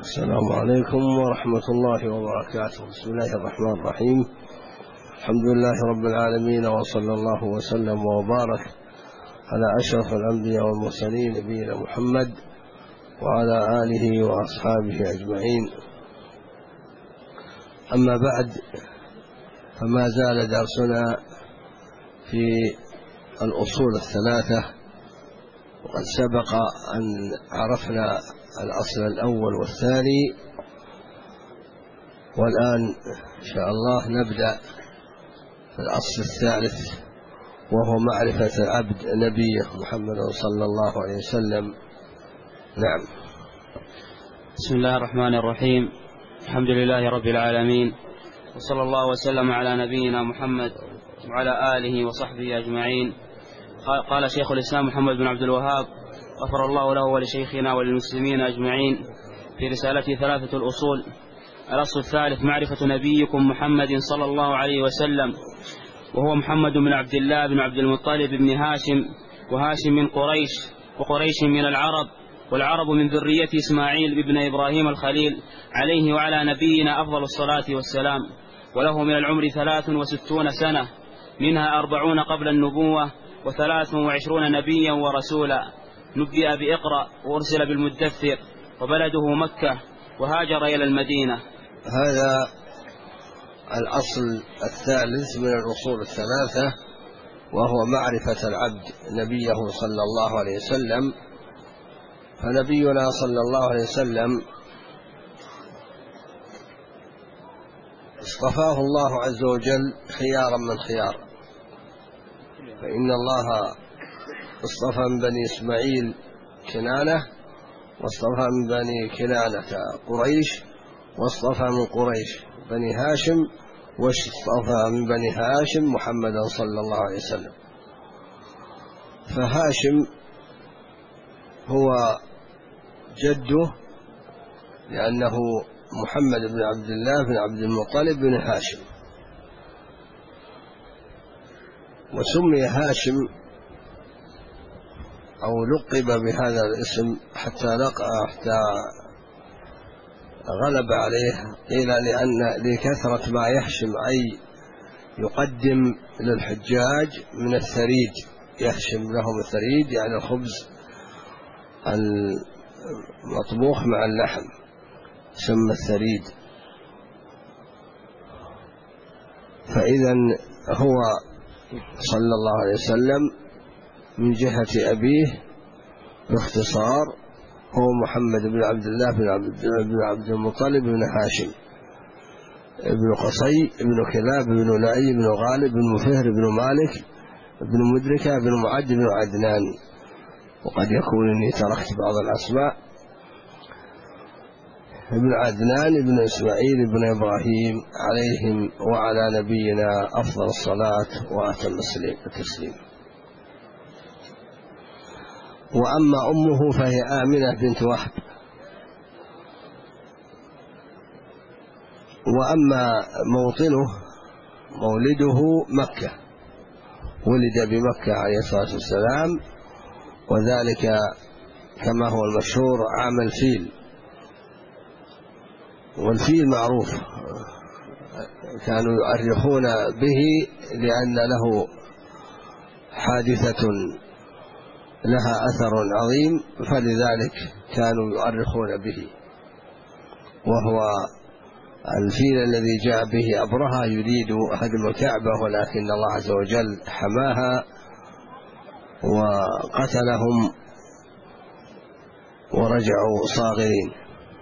السلام عليكم ورحمة الله وبركاته. بسم الله الرحمن الرحيم. الحمد لله رب العالمين، وصلى الله وسلم وبارك على أشرف الأنبياء والمرسلين نبينا محمد وعلى آله وأصحابه أجمعين. أما بعد، فما زال درسنا في الأصول الثلاثة، وقد سبق أن عرفنا الأصل الأول والثاني، والآن إن شاء الله نبدأ في الأصل الثالث، وهو معرفة العبد نبيه محمد صلى الله عليه وسلم. نعم. بسم الله الرحمن الرحيم. الحمد لله رب العالمين، وصلى الله وسلم على نبينا محمد وعلى آله وصحبه أجمعين. قال شيخ الإسلام محمد بن عبد الوهاب غفر الله له ولشيخنا وللمسلمين أجمعين في رسالته ثلاثة الأصول: الأصل الثالث معرفة نبيكم محمد صلى الله عليه وسلم، وهو محمد بن عبد الله بن عبد المطلب بن هاشم، وهاشم من قريش، وقريش من العرب، والعرب من ذرية إسماعيل بن إبراهيم الخليل عليه وعلى نبينا أفضل الصلاة والسلام. وله من العمر 63 سنة، منها 40 قبل النبوة، و23 نبيا ورسولا. نبئ بإقرأ وأرسل بالمدثر، وبلده مكة، وهاجر إلى المدينة. هذا الأصل الثالث من الأصول الثلاثة، وهو معرفة العبد نبيه صلى الله عليه وسلم. فنبينا صلى الله عليه وسلم اصطفاه الله عز وجل خيارا من خيار، فإن الله اصطفى من بني إسماعيل كنانة، واصطفى من بني كنانة قريش، واصطفى من قريش بني هاشم، واصطفى من بني هاشم محمدا صلى الله عليه وسلم. فهاشم هو جده، لأنه محمد بن عبد الله بن عبد المطلب بن هاشم، وسمي هاشم أو لقب بهذا الاسم حتى غلب عليه، قيل لأن لكثرة ما يحشم، أي يقدم للحجاج من الثريد، يحشم لهم الثريد يعني الخبز المطبوخ مع اللحم، سمى الثريد. فإذا هو صلى الله عليه وسلم من جهة أبيه باختصار هو محمد بن عبد الله بن عبد المطلب بن هاشم، ابن قصي، ابن كلاب، ابن لعي، ابن غالب، ابن فهر، ابن مالك، ابن مدركة، ابن معد، ابن عدنان. وقد يكون إني تركت بعض الأسماء: ابن عدنان، ابن إسماعيل، ابن إبراهيم، عليهم وعلى نبينا أفضل الصلاة وأتم التسليم. وأما أمه فهي آمنة بنت وهب. وأما موطنه مولده مكة، ولد بمكة عليه الصلاة والسلام، وذلك كما هو المشهور عام الفيل. والفيل معروف، كانوا يؤرخون به لأن له حادثة لها أثر عظيم، فلذلك كانوا يؤرخون به. وهو الفيل الذي جاء به أبرهة يريد هدم الكعبة، ولكن الله عز وجل حماها وقتلهم ورجعوا صاغرين.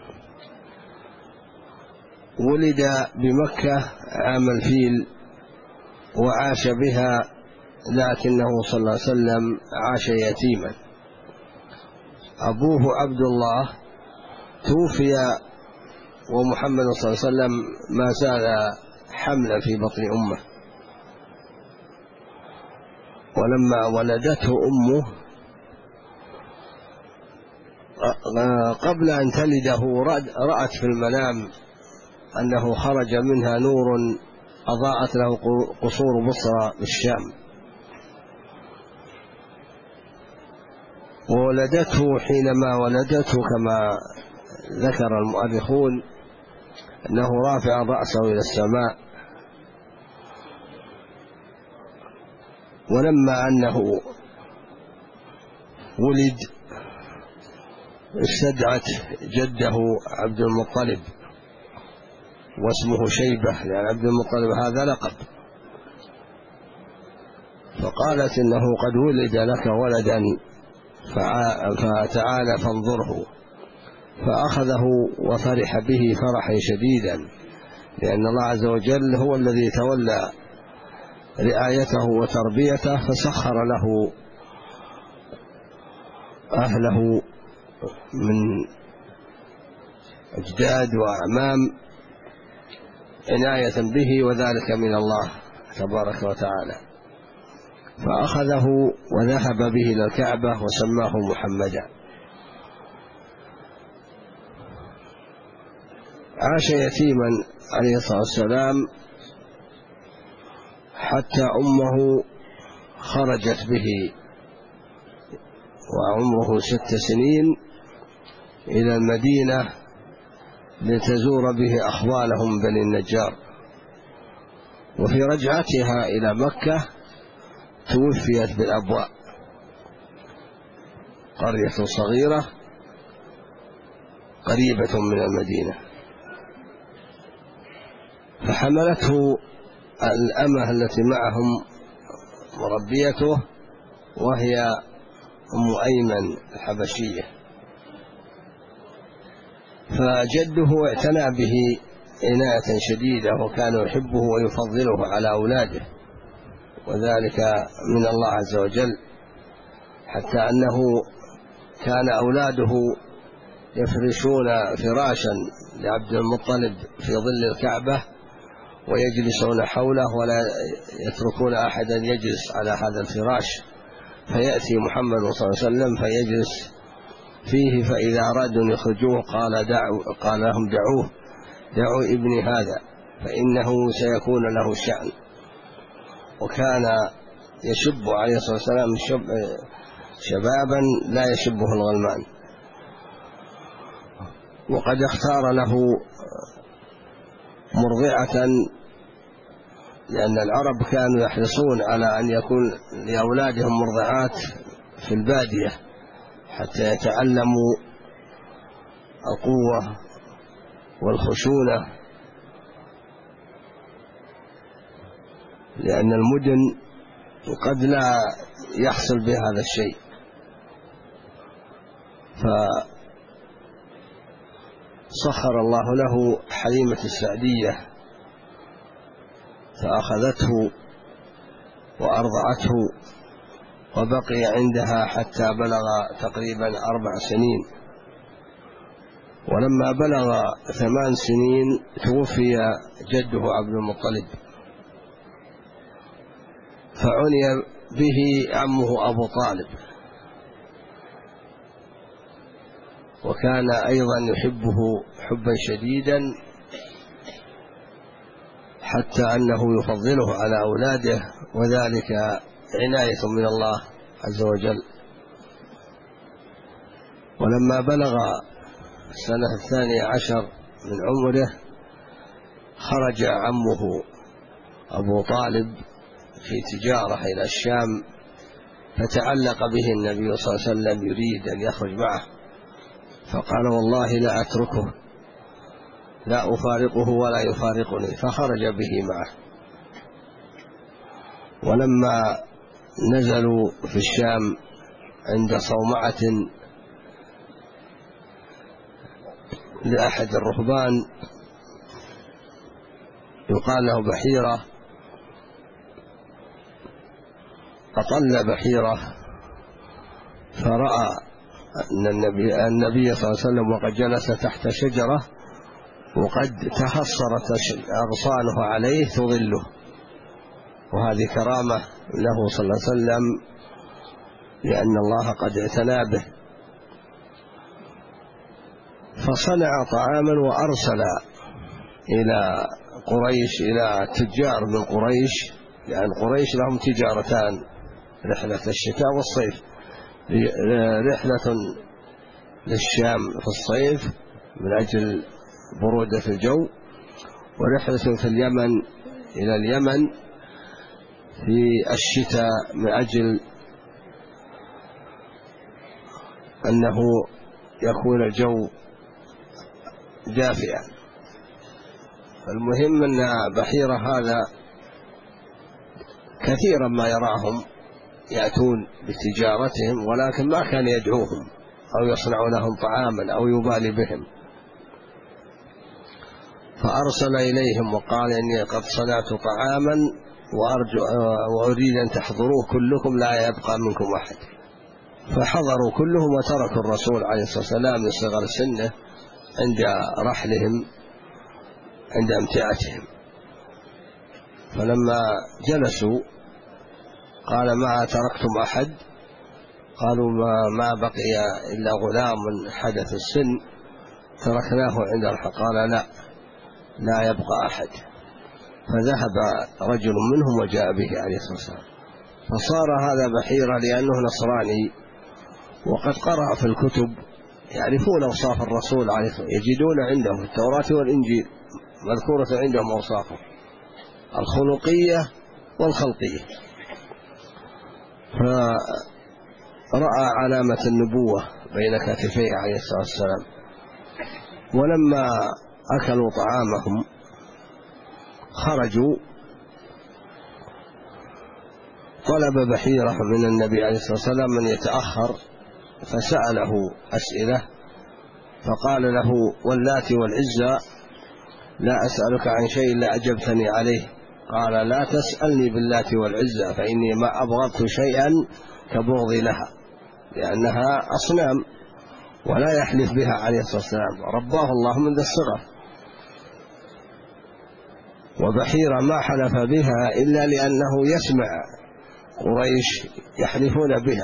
ولد بمكة عام الفيل وعاش بها، لكنه صلى الله عليه وسلم عاش يتيما. أبوه عبد الله توفي، ومحمد صلى الله عليه وسلم ما زال حملا في بطن أمه. ولما ولدته أمه قبل أن تلده رأت في المنام أنه خرج منها نور أضاءت له قصور بصرى بالشام، وولدته حينما ولدته كما ذكر المؤرخون أنه رافع رأسه إلى السماء، ولما أنه ولد استدعت جده عبد المطلب، واسمه شيبة لأن عبد المطلب هذا لقب، فقالت إنه قد ولد لك ولدا فتعالى فانظره، فأخذه وفرح به فرحا شديدا، لأن الله عز وجل هو الذي تولى رعايته وتربيته، فسخر له أهله من أجداد وأعمام عناية به، وذلك من الله تبارك وتعالى، فأخذه وذهب به إلى الكعبة وسماه محمدا. عاش يتيما عليه الصلاة والسلام حتى أمه خرجت به وعمره 6 سنين إلى المدينة لتزور به أخوالهم بني النجار، وفي رجعتها إلى مكة توفيت بالأبواء، قرية صغيرة قريبة من المدينة، فحملته الأمة التي معهم مربيته وهي أم أيمن الحبشية، فجده اعتنى به عناية شديدة، وكان يحبه ويفضله على أولاده، وذلك من الله عز وجل، حتى أنه كان أولاده يفرشون فراشا لعبد المطلب في ظل الكعبة ويجلسون حوله ولا يتركون أحدا يجلس على هذا الفراش، فيأتي محمد صلى الله عليه وسلم فيجلس فيه، فإذا أرادوا أن يخرجوه قال لهم دعوا ابني هذا فإنه سيكون له شأن. وكان يشب عليه الصلاة والسلام شبابا لا يشبه الغلمان، وقد اختار له مرضعة، لأن العرب كانوا يحرصون على أن يكون لأولادهم مرضعات في البادية حتى يتعلموا القوة والخشونة، لأن المدن قد لا يحصل بهذا الشيء. فسخر الله له حليمة السعدية فأخذته وأرضعته، وبقي عندها حتى بلغ تقريبا 4 سنين، ولما بلغ 8 سنين توفي جده عبد المطلب، فعني به عمه أبو طالب، وكان أيضا يحبه حبا شديدا، حتى أنه يفضله على أولاده، وذلك عناية من الله عز وجل. ولما بلغ السنة 12 من عمره خرج عمه أبو طالب في تجارة إلى الشام، فتعلق به النبي صلى الله عليه وسلم يريد أن يخرج معه، فقال والله لا أتركه، لا أفارقه ولا يفارقني، فخرج به معه. ولما نزلوا في الشام عند صومعة لأحد الرهبان يقال له بحيرة، أطل بحيرة فرأى أن النبي صلى الله عليه وسلم وقد جلس تحت شجرة وقد تحصرت أغصانه عليه تظله، وهذه كرامة له صلى الله عليه وسلم لأن الله قد اعتنى به. فصنع طعاما وأرسل إلى قريش، إلى تجار من قريش، لأن قريش لهم تجارتان، رحلة الشتاء والصيف، رحلة للشام في الصيف من أجل برودة الجو، ورحلة في اليمن إلى اليمن في الشتاء من أجل أنه يكون الجو دافئا. المهم أن بحيرة هذا كثيرا ما يراهم يأتون بتجارتهم، ولكن ما كان يدعوهم أو يصنع لهم طعاما أو يبالي بهم، فأرسل إليهم وقال إني قد صنعت طعاما وأريد أن تحضروه كلكم لا يبقى منكم أحد. فحضروا كلهم وتركوا الرسول عليه الصلاة والسلام لصغر سنه عند رحلهم عند امتعتهم. فلما جلسوا قال ما تركتم أحد؟ قالوا ما بقي إلا غلام حدث السن تركناه عند الحق. قال لا يبقى أحد. فذهب رجل منهم وجاء به عليه الصلاة والسلام، فصار هذا بحيرة لأنه نصراني وقد قرأ في الكتب يعرفون أوصاف الرسول عليه الصلاة والسلام، يجدون عندهم في التوراة والإنجيل مذكورة عندهم أوصافه الخلقية والخلقية، فرأى علامة النبوة بين كتفيه عليه الصلاة والسلام. ولما أكلوا طعامهم خرجوا، طلب بحيرة من النبي عليه الصلاة والسلام من يتأخر، فسأله أسئلة، فقال له واللات والعزى لا أسألك عن شيء لا أجبتني عليه. قال لا تسألني باللات والعزى فإني ما أبغضت شيئا كبغضي لها، لأنها أصنام ولا يحلف بها عليه الصلاة والسلام، رباه الله منذ الصغر. وبحيرة ما حلف بها إلا لأنه يسمع قريش يحلفون بها،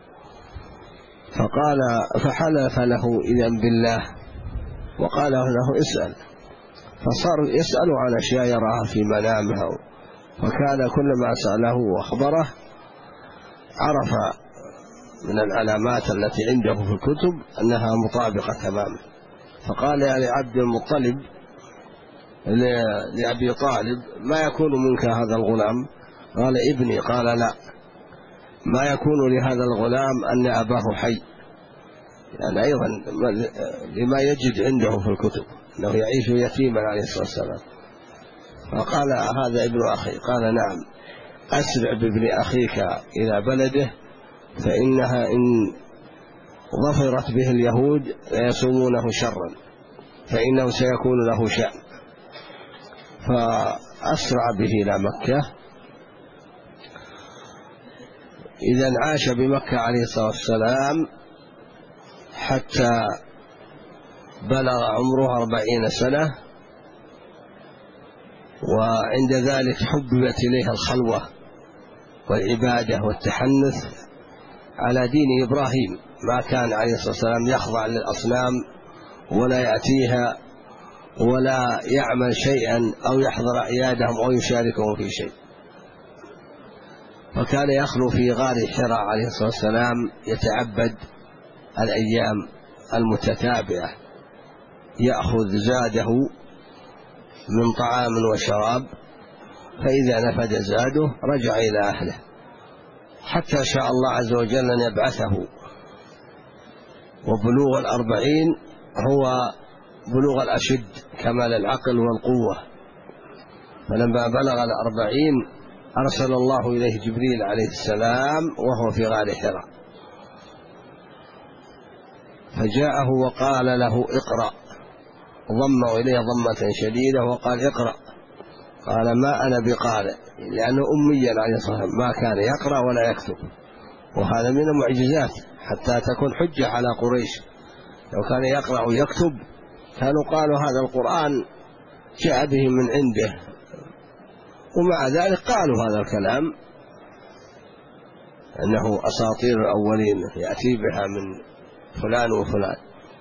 فحلف له إذن بالله وقال له اسأل، فصار يسأل عن أشياء يراها في منامه، فكان كلما سأله وأخبره عرف من العلامات التي عنده في الكتب أنها مطابقة تماما. فقال يا لعبد المطلب لأبي طالب ما يكون منك هذا الغلام؟ قال ابني. قال لا، ما يكون لهذا الغلام أن أباه حي، يعني أيضا لما يجد عنده في الكتب أنه يعيش يتيما عليه الصلاة والسلام. فقال هذا ابن أخي. قال نعم، أسرع بابن أخيك إلى بلده فإنها إن ظفرت به اليهود ليسومونه شرا فإنه سيكون له شأن. فأسرع به إلى مكة. إذن عاش بمكة عليه الصلاة والسلام حتى بلغ عمره 40 سنة، وعند ذلك حببت إليه الخلوة والعبادة والتحنث على دين إبراهيم، ما كان عليه الصلاة والسلام يخضع للأصنام ولا يأتيها ولا يعمل شيئا أو يحضر أعيادهم أو يشاركهم في شيء. وكان يخلو في غار حراء عليه الصلاة والسلام يتعبد الأيام المتتابعة، يأخذ زاده من طعام وشراب، فإذا نفد زاده رجع إلى أهله، حتى شاء الله عز وجل أن يبعثه. وبلوغ 40 هو بلوغ الأشد كمال العقل والقوة. فلما بلغ 40 أرسل الله إليه جبريل عليه السلام وهو في غار حراء، فجاءه وقال له اقرأ، ضمه إليه ضمة شديدة وقال اقرأ. قال ما أنا بقارئ، لأنه أميا عليه الصلاة والسلام ما كان يقرأ ولا يكتب، وهذا من المعجزات حتى تكون حجة على قريش. لو كان يقرأ ويكتب كانوا قالوا هذا القرآن جاء به من عنده، ومع ذلك قالوا هذا الكلام أنه أساطير الأولين يأتي بها من فلان وفلان.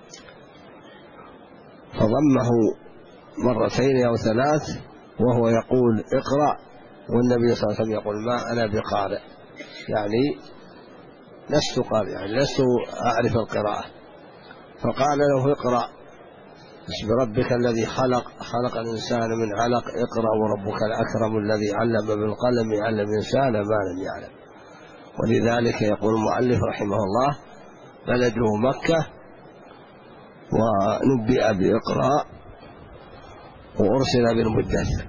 فضمه 2 أو 3 وهو يقول اقرأ، والنبي صلى الله عليه وسلم يقول ما أنا بقارئ، يعني لست قارئ، يعني لست أعرف القراءة. فقال له اقرأ، بسم ربك الذي خلق الإنسان من علق، اقرأ وربك الأكرم الذي علم بالقلم علم الإنسان ما لم يعلم. ولذلك يقول المؤلف رحمه الله: بلده مكة، ونبئ بإقراء، وأرسل بالمدثر.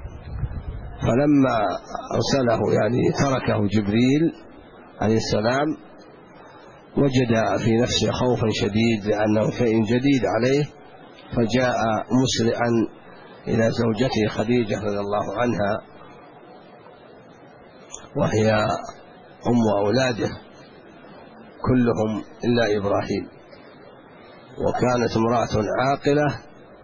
فلما أرسله يعني تركه جبريل عليه السلام وجد في نفسه خوفا شديد لأنه شيء جديد عليه، فجاء مسرعا إلى زوجته خديجة رضي الله عنها، وهي أم أولاده كلهم إلا إبراهيم، وكانت امرأة عاقلة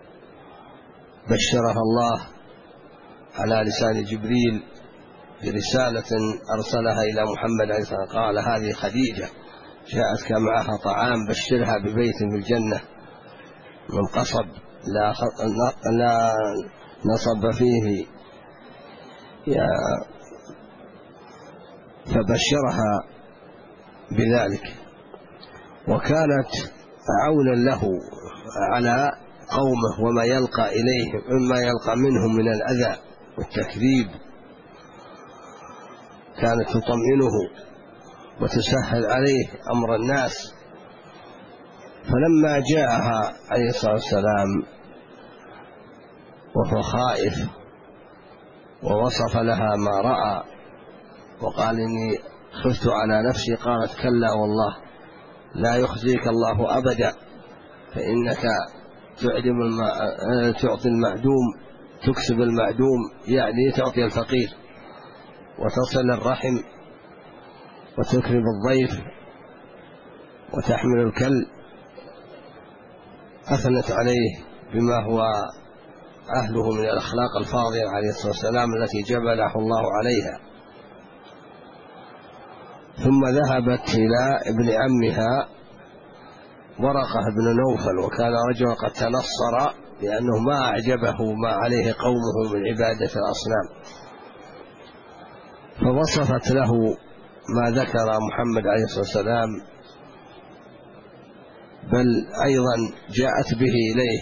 بشرها الله على لسان جبريل برسالة أرسلها إلى محمد عليه الصلاة والسلام، قال: هذه خديجة جاءتك معها طعام، بشرها ببيت في الجنة من قصب لا نصب فيه، فبشرها بذلك. وكانت عونا له على قومه وما يلقى إليهم مما يلقى منهم من الأذى والتكذيب، كانت تطمئنه وتسهل عليه أمر الناس. فلما جاءها عليه الصلاة والسلام وهو خائف ووصف لها ما رأى وقال: إني خفت على نفسي، قالت: كلا والله لا يخزيك الله أبدا، فإنك تعطي المعدوم، تكسب المعدوم، يعني تعطي الفقير، وتصل الرحم، وتكرم الضيف، وتحمل الكل. أثنت عليه بما هو أهله من الأخلاق الفاضلة عليه الصلاة والسلام التي جبله الله عليها. ثم ذهبت إلى ابن عمها ورقة بن نوفل، وكان رجلا قد تنصر لأنه ما أعجبه ما عليه قومه من عبادة الأصنام، فوصفت له ما ذكر محمد عليه الصلاة والسلام، بل أيضا جاءت به إليه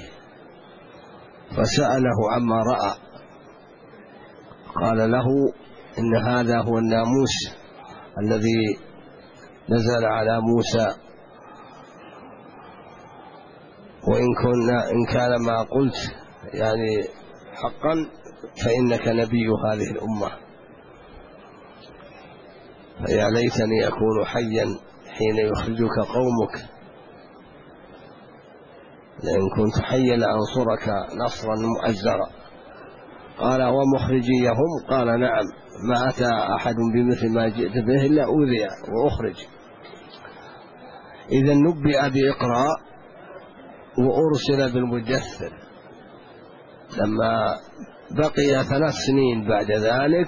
فسأله عما رأى، قال له: إن هذا هو الناموس الذي نزل على موسى، وإن كان ما قلت يعني حقا فإنك نبي هذه الأمة، فيا ليتني أكون حيا حين يخرجك قومك، لئن كنت حيا لأنصرك نصرا مؤزرا. قال: ومخرجيهم؟ قال: نعم، ما أتى أحد بمثل ما جئت به إلا أوذي وأخرج. إذا نبئ بإقراء وأرسل بالمدثر. لما بقي 3 سنين بعد ذلك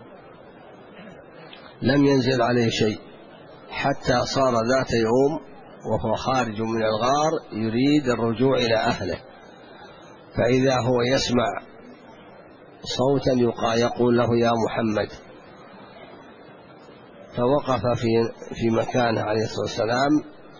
لم ينزل عليه شيء، حتى صار ذات يوم وهو خارج من الغار يريد الرجوع إلى أهله، فإذا هو يسمع صوتا يقول له: يا محمد. فوقف في مكانه عليه الصلاة والسلام،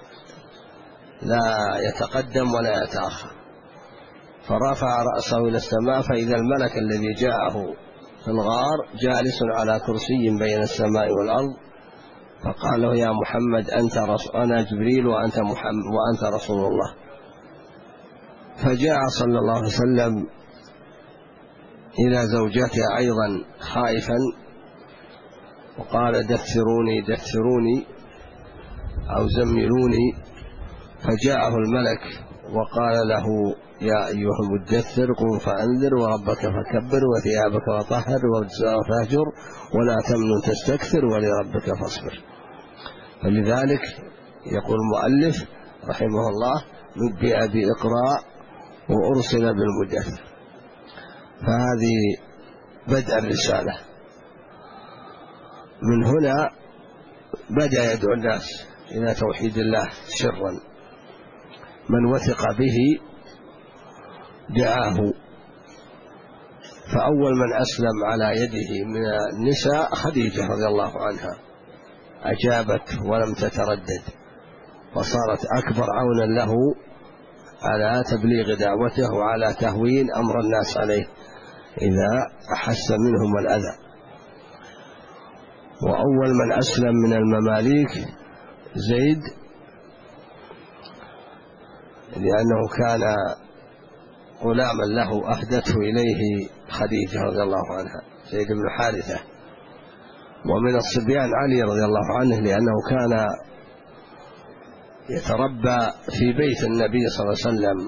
لا يتقدم ولا يتأخر، فرفع رأسه إلى السماء، فإذا الملك الذي جاءه في الغار جالس على كرسي بين السماء والأرض، فقال له: يا محمد، أنا جبريل وأنت رسول الله. فجاء صلى الله عليه وسلم إلى زوجته أيضا خائفا، وقال: دثروني أو زملوني. فجاءه الملك وقال له: يا أيها المدثر، قم فأنذر وربك فكبر وثيابك وطهر والرجز فاهجر ولا تمنن تستكثر ولربك فاصبر. فلذلك يقول المؤلف رحمه الله: نبئ بإقراء وأرسل بالمدثر. فهذه بدء الرسالة. من هنا بدأ يدعو الناس إلى توحيد الله سرا، من وثق به دعاه. فأول من أسلم على يده من النساء خديجة رضي الله عنها، أجابت ولم تتردد، وصارت أكبر عونا له على تبليغ دعوته وعلى تهوين أمر الناس عليه إذا أحس منهم الأذى. وأول من أسلم من المماليك زيد، لأنه كان غلاما له أهدته إليه خديجة رضي الله عنها، زيد بن حارثة. ومن الصبيان علي رضي الله عنه، لأنه كان يتربى في بيت النبي صلى الله عليه وسلم،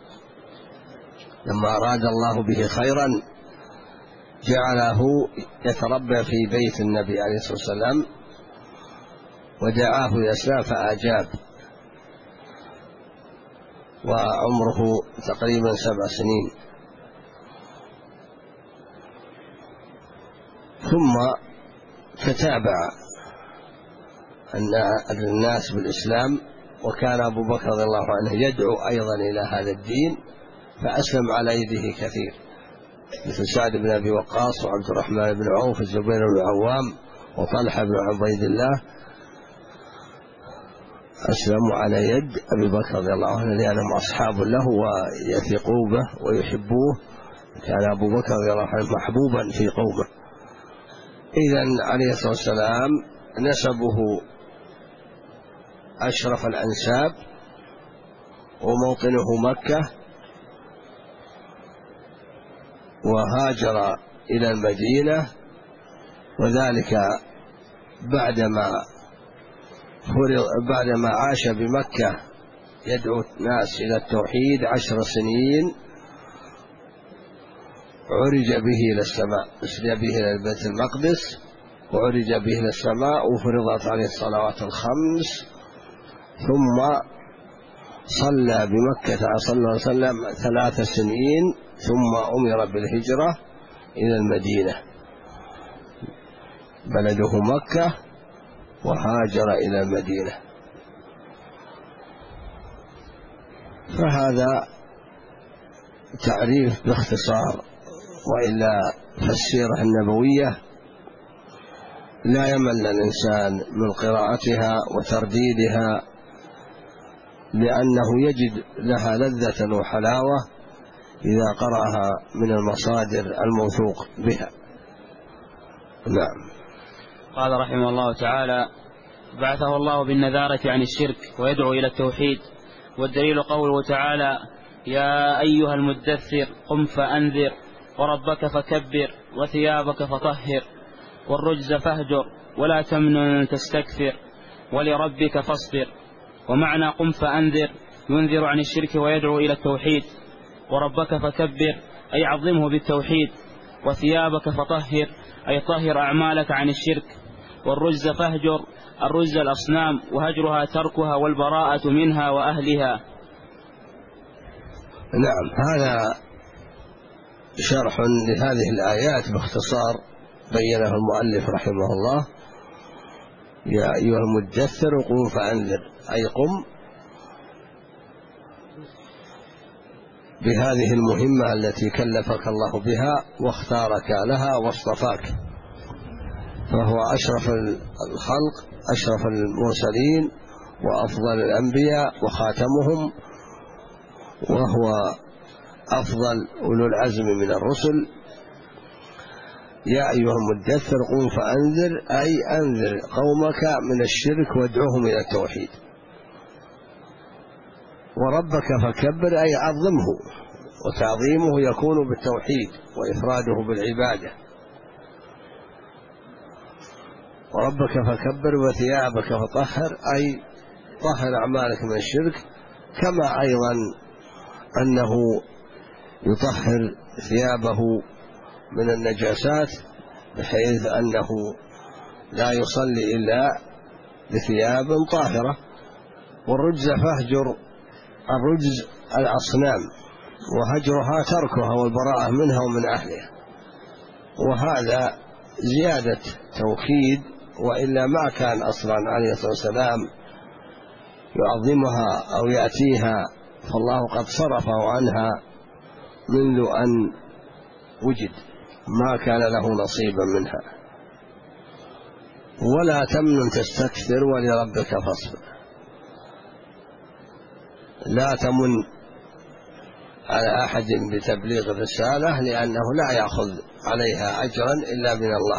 لما أراد الله به خيرا جعله يتربى في بيت النبي عليه الصلاة والسلام، ودعاه للإسلام فأجاب، وعمره تقريبا 7 سنين. ثم تتابع الناس بالإسلام، وكان أبو بكر رضي الله عنه يدعو أيضا إلى هذا الدين، فأسلم على يده كثير، مثل سعد بن أبي وقاص وعبد الرحمن بن عوف والزبير بن العوام وطلحة بن عبيد الله، أسلموا على يد أبي بكر رضي الله عنه لأنهم أصحاب له ويثقوا به ويحبوه. كان أبو بكر رضي الله عنه محبوبا في قومه. إذن عليه الصلاة والسلام نسبه أشرف الأنساب، وموطنه مكة، وهاجر إلى المدينة، وذلك بعدما عاش بمكة يدعو الناس إلى التوحيد 10 سنين، عرج به إلى السماء، أسري به إلى بيت المقدس، وعرج به إلى السماء، وفرضت عليه الصلوات الخمس، ثم صلى بمكة صلى الله عليه وسلم 3 سنين، ثم أمر بالهجرة إلى المدينة، بلده مكة، وهاجر إلى المدينة. فهذا تعريف باختصار، وإلا فالسيرة النبوية لا يمل الإنسان من قراءتها وترديدها، لأنه يجد لها لذة وحلاوة إذا قرأها من المصادر الموثوق بها. نعم. قال رحمه الله تعالى: بعثه الله بالنذارة عن الشرك ويدعو إلى التوحيد. والدليل قوله تعالى: يا أيها المدثر قم فأنذر وربك فكبر وثيابك فطهر والرجز فاهجر ولا تمنن تستكثر ولربك فاصبر. ومعنى قم فأنذر ينذر عن الشرك ويدعو إلى التوحيد، وربك فكبر أي عظمه بالتوحيد، وثيابك فطهر أي طهر أعمالك عن الشرك، والرجز فاهجر الرجز الأصنام، وهجرها تركها والبراءة منها وأهلها. نعم، هذا شرح لهذه الآيات باختصار بينه المؤلف رحمه الله. يا أيها المدثر قم فأنذر، أي قم بهذه المهمة التي كلفك الله بها واختارك لها واصطفاك، فهو أشرف الخلق، أشرف المرسلين، وأفضل الأنبياء وخاتمهم، وهو أفضل أولو العزم من الرسل. يا أيها المدثر قم فأنذر، أي أنذر قومك من الشرك وادعوهم إلى التوحيد. وربك فكبر أي عظمه، وتعظيمه يكون بالتوحيد وإفراده بالعبادة. وربك فكبر وثيابك فطهر أي طهر أعمالك من الشرك، كما أيضا أنه يطهر ثيابه من النجاسات، بحيث أنه لا يصلي إلا بثياب طاهرة. والرجز فاهجر الرجز الأصنام، وهجرها تركها والبراءة منها ومن أهلها، وهذا زيادة توكيد، وإلا ما كان أصلا عليه الصلاة والسلام يعظمها أو يأتيها، فالله قد صرفه عنها منذ أن وجد، ما كان له نصيبا منها. ولا تمنن تستكثر ولربك فاصبر، لا تمن على أحد بتبليغ الرسالة، لأنه لا يأخذ عليها أجرا إلا من الله.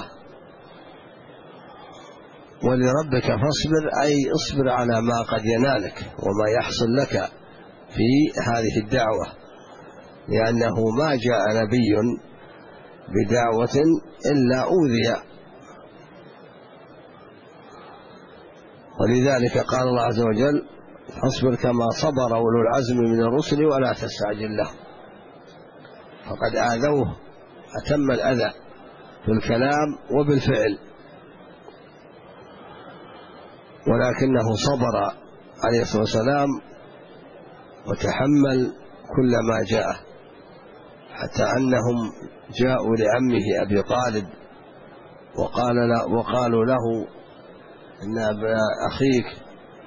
ولربك فاصبر، أي اصبر على ما قد ينالك وما يحصل لك في هذه الدعوة، لأنه ما جاء نبي بدعوة إلا أوذي. ولذلك قال الله عز وجل: فاصبر كما صبر أولو العزم من الرسل ولا تستعجل له. فقد آذوه أتم الأذى في الكلام وبالفعل، ولكنه صبر عليه الصلاة والسلام وتحمل كل ما جاء، حتى أنهم جاءوا لعمه أبي طالب وقالوا له: إن ابن أخيك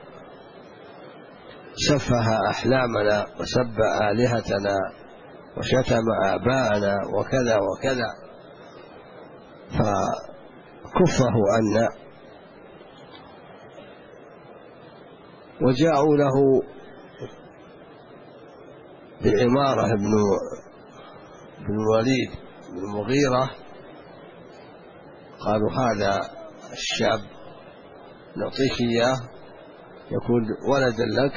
سفه أحلامنا وسب آلهتنا وشتم آباءنا وكذا وكذا، فكفه عنا. وجاءوا له بعمارة بن الوليد بن المغيرة، قالوا: هذا الشاب نعطيك إياه يكون ولدا لك،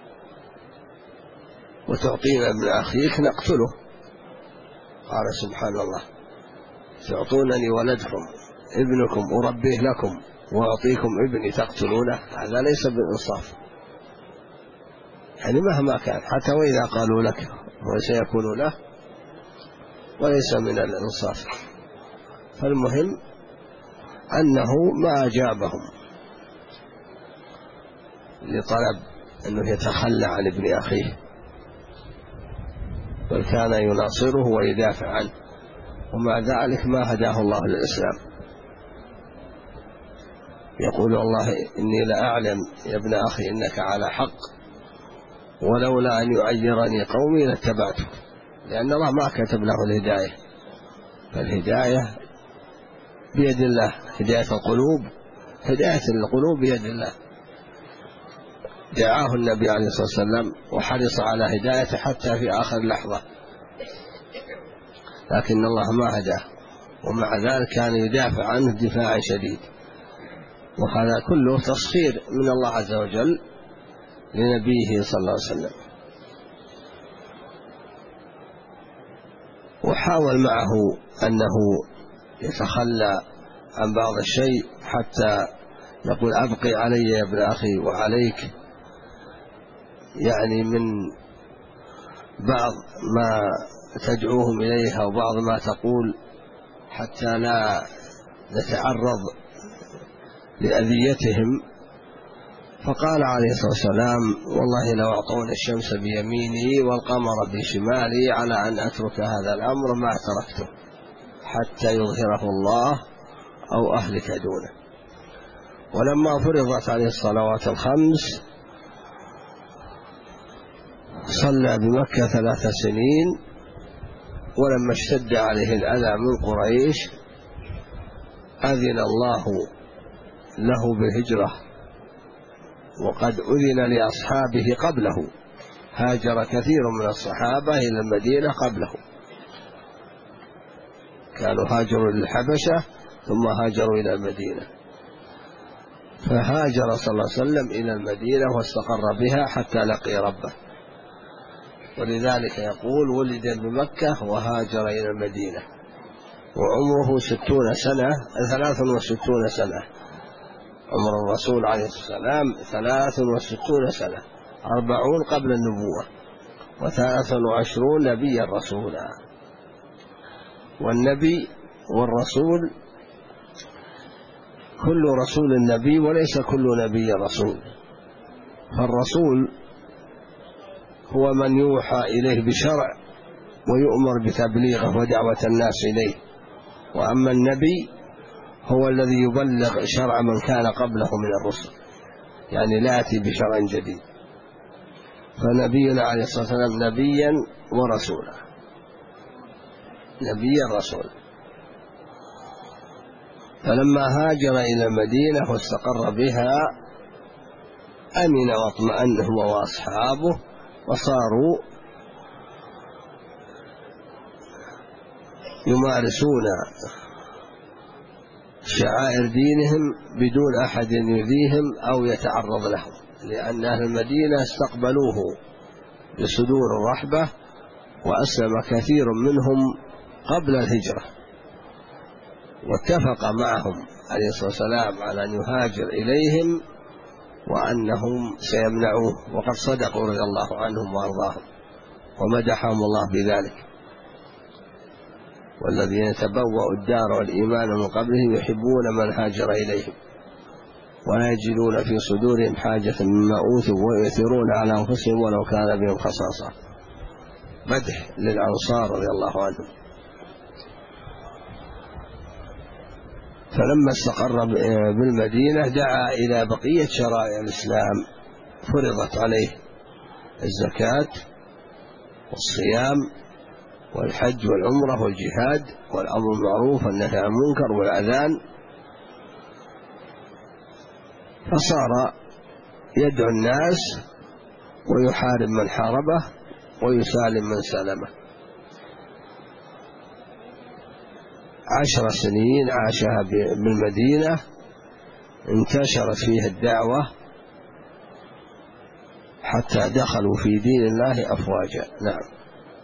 وتعطينا ابن أخيك نقتله. قال: سبحان الله، تعطونني ولدكم ابنكم أربيه لكم وأعطيكم ابني تقتلونه؟ هذا ليس بالإنصاف. يعني مهما كان، حتى وإذا قالوا لك وسيكون له، وليس من الإنصاف. فالمهم أنه ما أجابهم لطلب أنه يتخلى عن ابن أخيه، بل كان يناصره ويدافع عنه، ومع ذلك ما هداه الله للإسلام. يقول الله: إني لأعلم يا ابن أخي إنك على حق، ولولا أن يعيرني قومي لاتبعتك. لأن الله ما كتب له الهداية، فالهداية بيد الله، هداية القلوب بيد الله. دعاه النبي عليه الصلاة والسلام وحرص على هدايته حتى في آخر لحظة، لكن الله ما هداه، ومع ذلك كان يدافع عنه دفاعا شديد. وهذا كله تسخير من الله عز وجل لنبيه صلى الله عليه وسلم. وحاول معه أنه يتخلى عن بعض الشيء، حتى يقول: أبقي علي يا ابن أخي وعليك، يعني من بعض ما تدعوهم إليها وبعض ما تقول، حتى لا نتعرض لأذيتهم. فقال عليه الصلاة والسلام: والله لو أعطوني الشمس بيميني والقمر بشمالي على أن أترك هذا الأمر ما تركته حتى يظهره الله أو أهلك دونه. ولما فرضت عليه الصلوات الخمس صلى بمكة 3 سنين، ولما اشتد عليه الأذى من قريش أذن الله له بالهجرة، وقد أذن لأصحابه قبله. هاجر كثير من الصحابة إلى المدينة قبله، كانوا هاجروا للحبشة ثم هاجروا إلى المدينة، فهاجر صلى الله عليه وسلم إلى المدينة واستقر بها حتى لقي ربه. ولذلك يقول: ولد بمكة وهاجر إلى المدينة، وعمره 63 سنة. عمر الرسول عليه السلام 63 سنة، 40 قبل النبوة، و23 نبيا رسولا. والنبي والرسول كل رسول نبي، وليس كل نبي رسول. فالرسول هو من يوحى إليه بشرع ويؤمر بتبليغه ودعوة الناس إليه، وأما النبي هو الذي يبلغ شرع من كان قبله من الرسل، يعني لا يأتي بشرع جديد. فنبينا عليه الصلاة والسلام نبيا ورسولا، نبيا رسول. فلما هاجر إلى المدينة واستقر بها أمن واطمأن هو وأصحابه، وصاروا يمارسون شعائر دينهم بدون أحد يؤذيهم أو يتعرض لهم، لأن أهل المدينة استقبلوه بصدور رحبة، وأسلم كثير منهم قبل الهجرة، واتفق معهم عليه الصلاة والسلام على أن يهاجر إليهم وأنهم سيمنعوه، وقد صدقوا رضي الله عنهم وأرضاهم ومدحهم الله بذلك. والذين يتبوأوا الدار والإيمان من قبلهم يحبون من هاجر إليهم ولا يجدون في صدورهم حاجة مما أوتوا ويؤثرون على أنفسهم ولو كان بهم خصاصة. مدح للأنصار رضي الله عنهم. فلما استقر بالمدينة دعا إلى بقية شرائع الإسلام فرضت عليه الزكاة والصيام والحج والعمرة والجهاد والأمر بالمعروف والنهي عن المنكر والأذان، فصار يدعو الناس ويحارب من حاربه ويسالم من سالمه. 10 سنين عاشها بالمدينة انتشرت فيها الدعوة حتى دخلوا في دين الله أفواجا. نعم.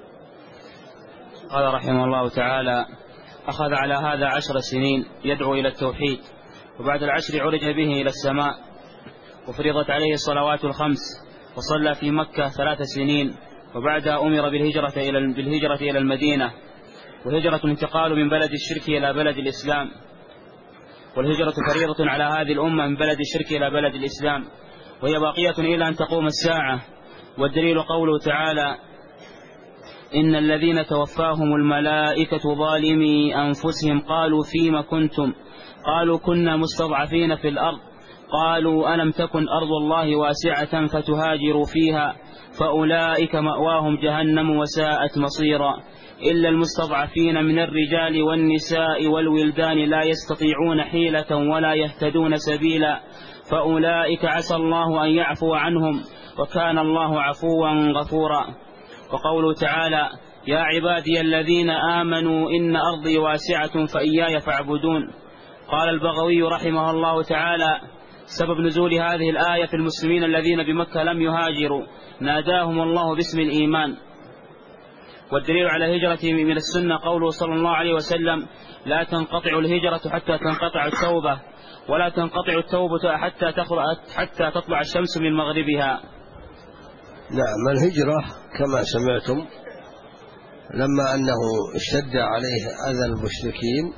قال رحمه الله تعالى: أخذ على هذا 10 سنين يدعو إلى التوحيد، وبعد العشر عرج به إلى السماء، وفرضت عليه الصلوات الخمس، وصلى في مكة 3 سنين، وبعدها أمر بالهجرة إلى المدينة، والهجرة الانتقال من بلد الشرك إلى بلد الإسلام، والهجرة فريضة على هذه الأمة من بلد الشرك إلى بلد الإسلام، وهي باقية إلى أن تقوم الساعة. والدليل قوله تعالى: إن الذين توفاهم الملائكة ظالمي أنفسهم قالوا فيما كنتم؟ قالوا كنا مستضعفين في الأرض، قالوا ألم تكن أرض الله واسعة فتهاجروا فيها، فأولئك مأواهم جهنم وساءت مصيرا، إلا المستضعفين من الرجال والنساء والولدان لا يستطيعون حيلة ولا يهتدون سبيلا، فأولئك عسى الله أن يعفو عنهم، وكان الله عفوا غفورا. وقوله تعالى: يا عبادي الذين آمنوا إن أرضي واسعة فإياي فاعبدون. قال البغوي رحمه الله تعالى: سبب نزول هذه الآية في المسلمين الذين بمكة لم يهاجروا، ناداهم الله باسم الإيمان. والدليل على الهجرة من السنة قوله صلى الله عليه وسلم: لا تنقطع الهجرة حتى تنقطع التوبة، ولا تنقطع التوبة حتى تطلع الشمس من مغربها. نعم. الهجرة كما سمعتم لما أنه اشتد عليه أذى المشركين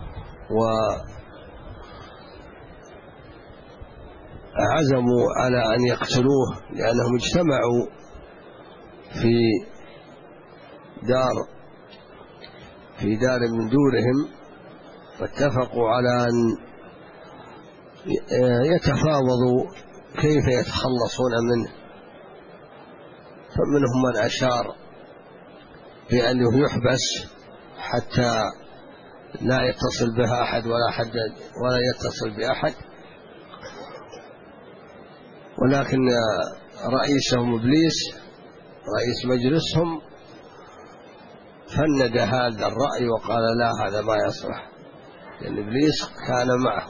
وعزموا على أن يقتلوه، لأنهم اجتمعوا في دار من دورهم، فاتفقوا على أن يتفاوضوا كيف يتخلصون منه. فمنهم من أشار بأنه يحبس حتى لا يتصل بها أحد ولا يتصل بأحد، ولكن رئيسهم إبليس رئيس مجلسهم فند هذا الرأي وقال لا، هذا ما يصلح، لأن إبليس كان معه.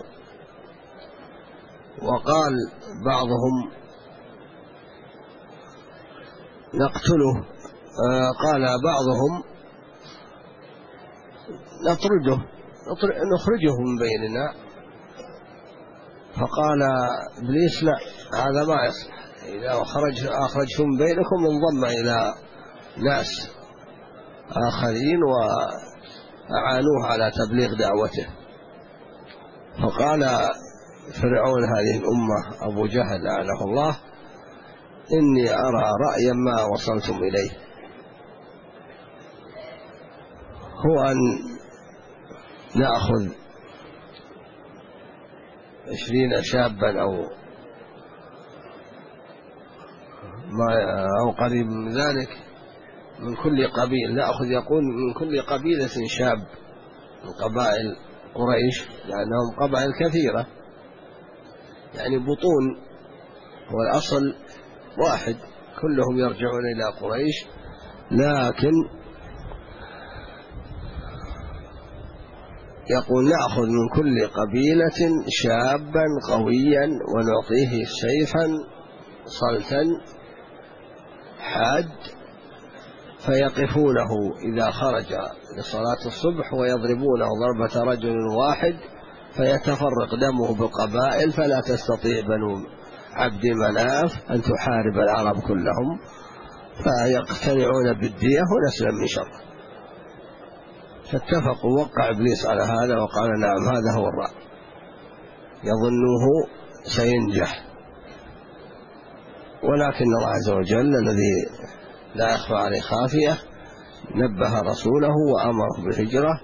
وقال بعضهم نقتله، قال بعضهم نخرجه من بيننا، فقال إبليس لا، هذا ما يصلح، إذا أخرجتم من بينكم انضم إلى ناس آخرين وأعانوه على تبليغ دعوته. فقال فرعون هذه الأمة أبو جهل لعنه الله: إني أرى رأيا ما وصلتم إليه، هو أن نأخذ 20 شابا أو قريب من ذلك من كل قبيل، نأخذ يقول من كل قبيلة شاب من قبائل قريش، لأنهم قبائل كثيرة، يعني بطون، والأصل واحد كلهم يرجعون إلى قريش، لكن يقول نأخذ من كل قبيلة شابا قويا ونعطيه سيفا صلتا حاد فيقفونه إذا خرج لصلاة الصبح ويضربونه ضربة رجل واحد فيتفرق دمه بالقبائل فلا تستطيع بنو عبد مناف أن تحارب العرب كلهم فيقتنعون بالدية ونسلم من شر. فاتفقوا، وقع إبليس على هذا وقال نعم هذا هو الرأي، يظنه سينجح، ولكن الله عز وجل الذي لا يخفى عليه خافية نبه رسوله وأمره بالهجرة،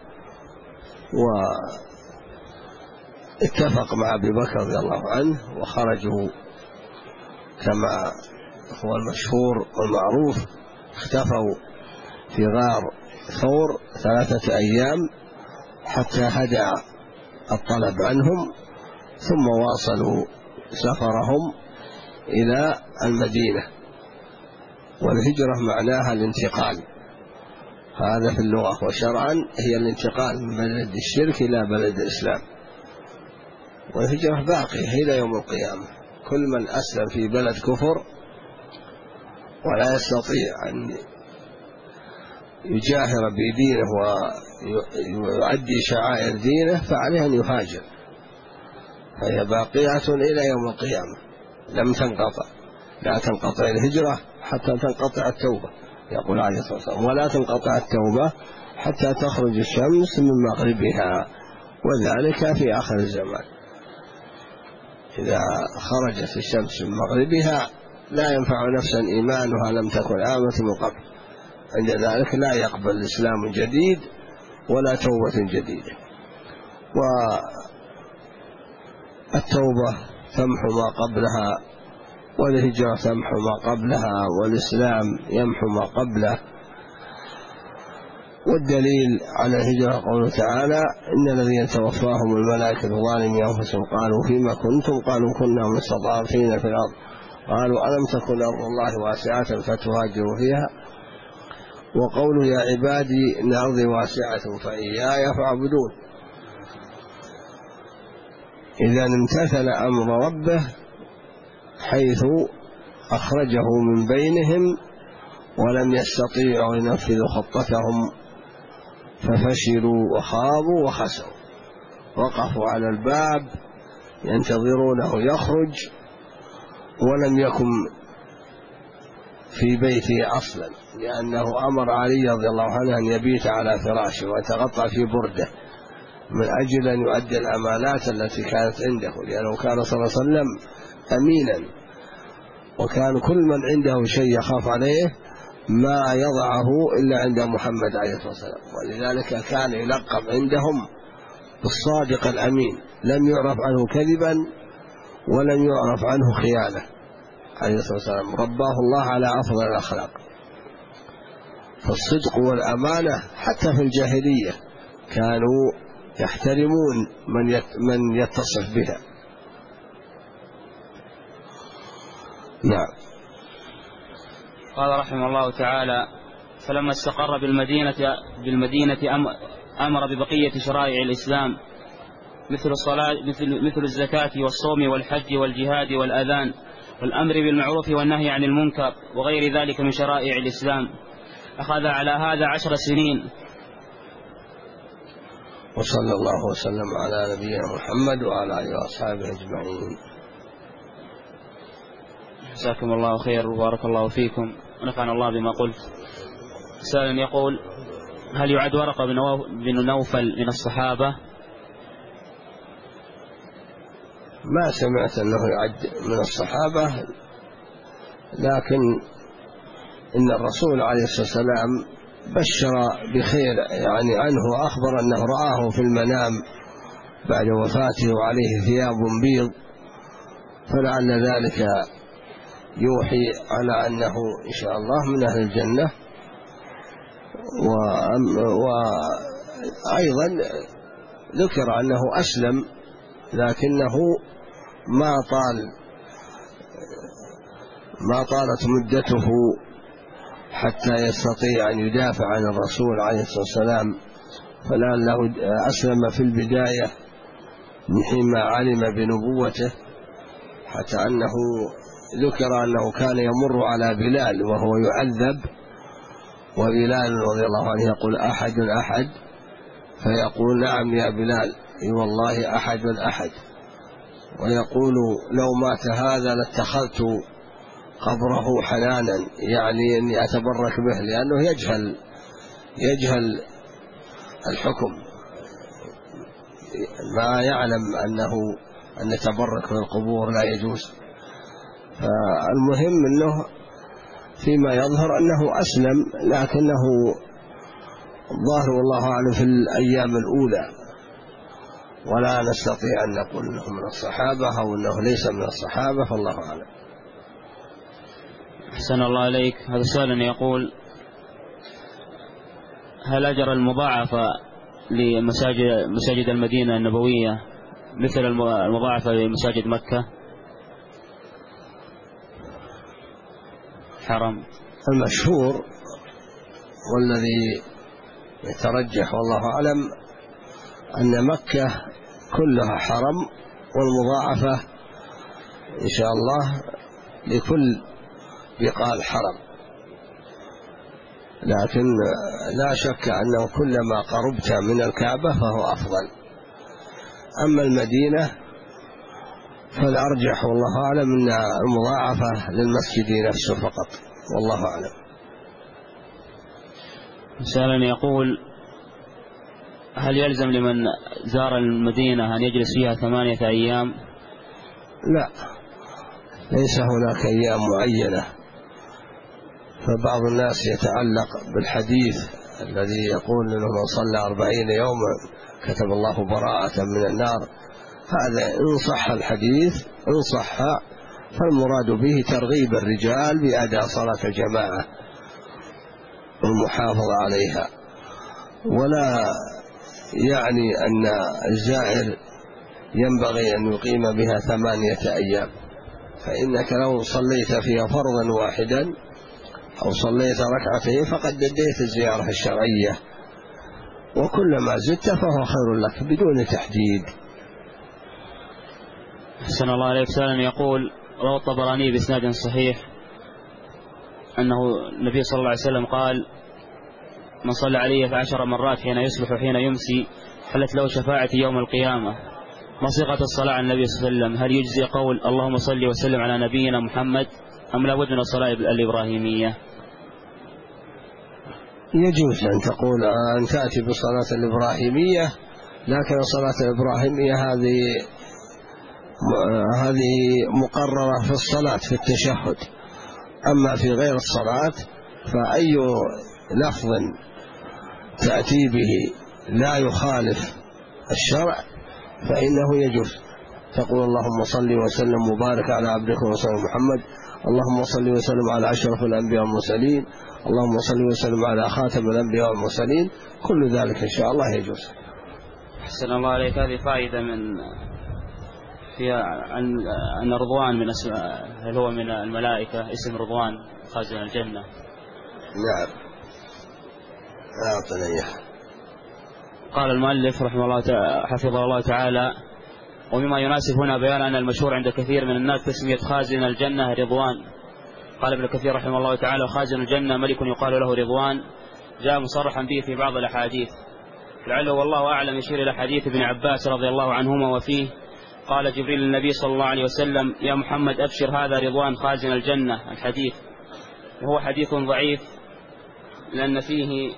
واتفق مع أبي بكر رضي الله عنه وخرجوا كما هو المشهور والمعروف، اختفوا في غار ثور 3 أيام حتى هدأ الطلب عنهم، ثم واصلوا سفرهم إلى المدينة. والهجرة معناها الانتقال، هذا في اللغة، وشرعا هي الانتقال من بلد الشرك إلى بلد الإسلام. والهجرة باقية إلى يوم القيامة، كل من أسلم في بلد كفر ولا يستطيع أن يجاهر بدينه ويؤدي شعائر دينه فعليه أن يهاجر، فهي باقية إلى يوم القيامة لم تنقطع. لا تنقطع الهجرة حتى تنقطع التوبة، يقول عليه الصلاة والسلام، ولا تنقطع التوبة حتى تخرج الشمس من مغربها، وذلك في آخر الزمان. إذا خرجت الشمس من مغربها لا ينفع نفسا إيمانها لم تكن آمنت من قبل، عند ذلك لا يقبل الإسلام جديد ولا توبة جديدة. والتوبة تمحو ما قبلها، والهجرة تمحو ما قبلها، والإسلام يمحو ما قبله. والدليل على الهجرة قوله تعالى إن الذين توفاهم الملائكة ظالمي أنفسهم قالوا فيما كنتم قالوا كنا مستضعفين في الأرض قالوا ألم تكن أرض الله واسعة فتهاجروا فيها. وقوله يا عبادي إن أرضي واسعة فإياي فاعبدون، إذا امتثل أمر ربه حيث أخرجه من بينهم ولم يستطيعوا ينفذوا خطتهم ففشلوا وخابوا وخسروا، وقفوا على الباب ينتظرونه يخرج ولم يكن في بيته أصلا، لأنه أمر علي رضي الله عنه أن يبيت على فراشه ويتغطى في برده من أجل أن يؤدي الأمانات التي كانت عنده، لأنه كان صلى الله عليه وسلم أمينا، وكان كل من عنده شيء يخاف عليه ما يضعه إلا عند محمد عليه الصلاة والسلام، ولذلك كان يلقب عندهم بالصادق الأمين، لم يعرف عنه كذبا ولم يعرف عنه خيانة عليه الصلاة والسلام، رباه الله على أفضل الأخلاق. فالصدق والأمانة حتى في الجاهلية كانوا يحترمون من يتصف بها. نعم. قال رحمه الله تعالى فلما استقر بالمدينة أمر ببقية شرائع الإسلام مثل الصلاة مثل الزكاة والصوم والحج والجهاد والأذان والأمر بالمعروف والنهي عن المنكر وغير ذلك من شرائع الإسلام. أخذ على هذا 10 سنين. وصلى الله وسلم على نبينا محمد وعلى آله وأصحابه أجمعين. جزاكم الله خير وبارك الله فيكم ونفعنا الله بما قلت. سائل يقول هل يعد ورقة بن نوفل من الصحابة؟ ما سمعت أنه يعد من الصحابة، لكن إن الرسول عليه الصلاة والسلام بشر بخير يعني عنه، وأخبر أنه رآه في المنام بعد وفاته وعليه ثياب بيض، فلعل ذلك يوحي على أنه إن شاء الله من أهل الجنة. وأيضا ذكر أنه أسلم لكنه ما طالت مدته حتى يستطيع أن يدافع عن الرسول عليه الصلاة والسلام فلعله أسلم في البداية من حين ما علم بنبوته، حتى أنه ذكر أنه كان يمر على بلال وهو يعذب، وبلال رضي الله عنه يقول أحد أحد، فيقول نعم يا بلال اي والله أحد أحد، ويقول لو مات هذا لاتخذت قبره حنانا، يعني أني أتبرك به، لأنه يجهل الحكم، ما يعلم أن التبرك بالقبور لا يجوز. فالمهم أنه فيما يظهر أنه أسلم، لكنه ظاهر والله أعلم في الأيام الأولى، ولا نستطيع أن نقول أنه من الصحابة أو أنه ليس من الصحابة، فالله أعلم. أحسن الله عليك. هذا سؤال يقول: هل أجر المضاعفة لمساجد المدينة النبوية مثل المضاعفة لمساجد مكة حرم؟ المشهور والذي يترجح والله أعلم أن مكة كلها حرم، والمضاعفة إن شاء الله لكل بقاع الحرم، لكن لا شك أنه كلما قربت من الكعبة فهو أفضل. أما المدينة فالأرجح والله أعلم أن المضاعفة للمسجد نفسه فقط، والله أعلم. سؤال يقول: هل يلزم لمن زار المدينة أن يجلس فيها 8 أيام؟ لا، ليس هناك أيام معينة، فبعض الناس يتعلق بالحديث الذي يقول أنه من صلى 40 يوما كتب الله براءة من النار. هذا إن صح الحديث، إن صح فالمراد به ترغيب الرجال بأداء صلاة الجماعة والمحافظة عليها، ولا يعني أن الزائر ينبغي أن يقيم بها 8 أيام، فإنك لو صليت فيها فرضا واحدا أو صليت ركعتين فقد أديت الزيارة الشرعية، وكلما زدت فهو خير لك بدون تحديد. أحسن الله عليك. سؤال يقول: روى الطبراني بإسناد صحيح أنه النبي صلى الله عليه وسلم قال: من صلى علي 10 مرات حين يصبح وحين يمسي حلت له شفاعتي يوم القيامة. ما صيغة الصلاة على النبي صلى الله عليه وسلم؟ هل يجزي قول اللهم صل وسلم على نبينا محمد أم لا بد من الصلاة الإبراهيمية؟ يجوز أن تقول أن تأتي بالصلاة الإبراهيمية، لكن الصلاة الإبراهيمية هذه مقررة في الصلاة في التشهد، أما في غير الصلاة فأي لفظ تأتي به لا يخالف الشرع فإنه يجوز. تقول اللهم صل وسلم وبارك على عبدك ورسولك محمد، اللهم صل وسلم على أشرف الأنبياء والمرسلين، اللهم صل وسلم على خاتم الأنبياء والمرسلين، كل ذلك إن شاء الله يجوز. أحسن الله عليك. هذه فائدة فيها أن رضوان من هل هو من الملائكة؟ اسم رضوان خازن الجنة. نعم، أعطنا إياه. قال المؤلف رحمه الله حفظه الله تعالى: ومما يناسب هنا بيان أن المشهور عند كثير من الناس تسمية خازن الجنة رضوان. قال ابن كثير رحمه الله تعالى: خازن الجنة ملك يقال له رضوان، جاء مصرحا به في بعض الأحاديث، لعله والله أعلم يشير إلى حديث ابن عباس رضي الله عنهما، وفيه قال جبريل للنبي صلى الله عليه وسلم: يا محمد أبشر هذا رضوان خازن الجنة. الحديث وهو حديث ضعيف، لأن فيه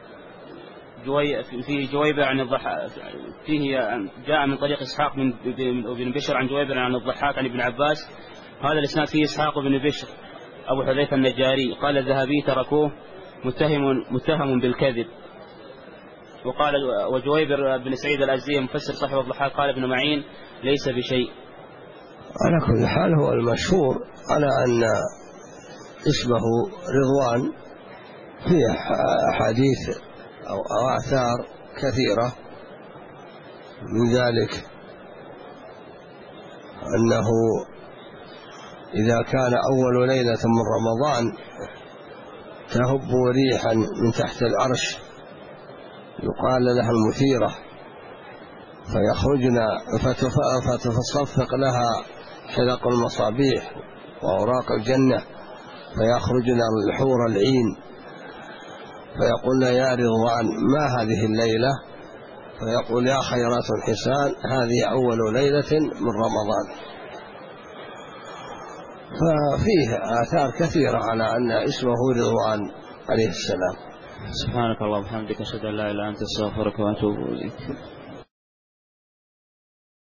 جويبر عن الضحاك، فيه جاء من طريق إسحاق بن بشر عن جويبر عن الضحاك عن ابن عباس. هذا الإسناد فيه إسحاق بن بشر أبو حذيفة النجاري. قال الذهبي: تركوه متهم بالكذب. وقال وجويبر بن سعيد الأزدي مفسر صاحب الضحاك قال ابن معين: ليس بشيء. على كل حال هو المشهور على أن اسمه رضوان، فيه أحاديث أو آثار كثيرة، من ذلك أنه إذا كان أول ليلة من رمضان تهب ريحا من تحت العرش يقال لها المثيرة، فيخرجن فتصفق لها حلق المصابيح وأوراق الجنة، فيخرجن الحور العين فيقولن يا رضوان ما هذه الليلة؟ فيقول يا خيرات الحسان هذه أول ليلة من رمضان. ففيه آثار كثيرة على أن اسمه رضوان عليه السلام. سبحانك اللهم وبحمدك أشهد أن لا إله إلا أنت أستغفرك وأتوب إليك.